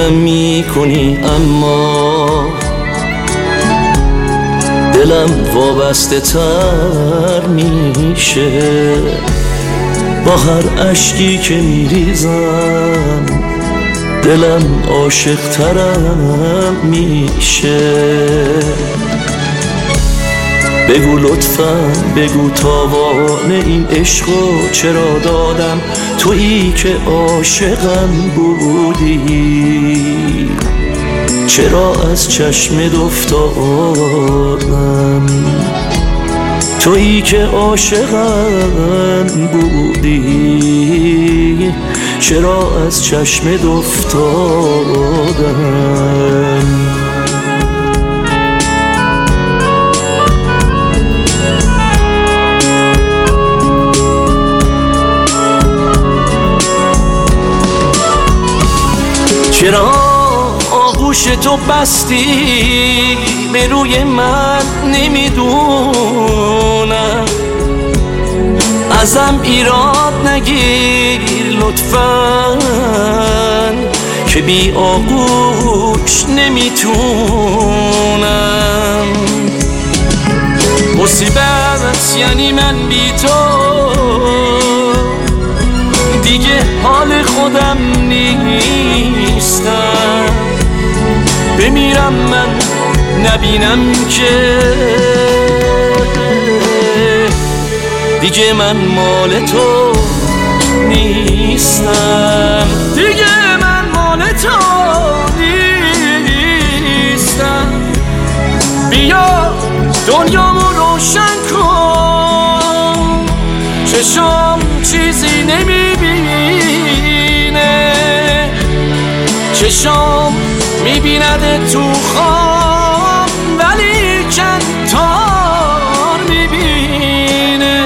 خوردم میکنی اما دلم وابسته تر میشه، با هر اشکی که میریزم دلم عاشق ترم میشه. بگو لطفاً بگو تاوان این عشقو چرا دادم، تویی که عاشقم بودی چرا از چشمت افتادم، تویی که عاشقم بودی چرا از چشمت افتادم. چرا آغوش تو بستی به روی من نمیدونم، ازم ایراد نگیر لطفاً که بی آغوش نمیتونم. مصیبت یعنی من بی تو دیگه حال خودم نیستم، بمیرم من نبینم که دیگه من مال تو نیستم، دیگه من مال تو نیستم. بیا دنیامو روشن کن، چشم چیزی نمیبینه، چشم میبینده تو خواب ولی کنتار میبینه.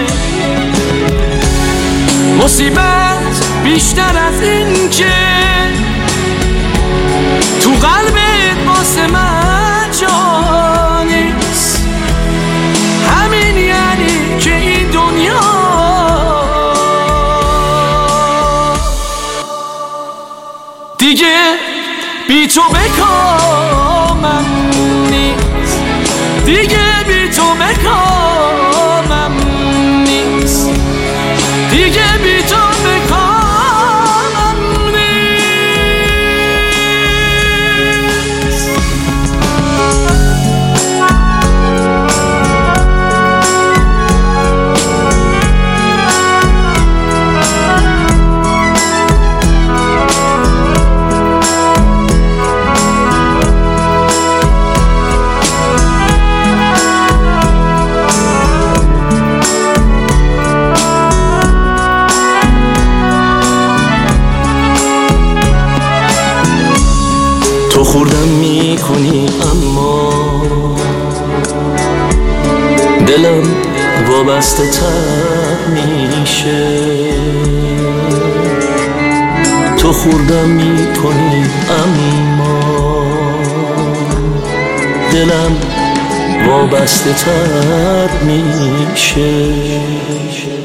مصیبت بیشتر از این که تو قلبت واسه من جا نیست، همین یعنی که این دنیا دیگه بی تو بکامم نیست، دیگه بی تو بکامم نیست، دیگه بی تو بکامم نیست. تو خوردم میکنی اما دلم وابسته تر میشه، تو خوردم میکنی اما دلم وابسته تر میشه.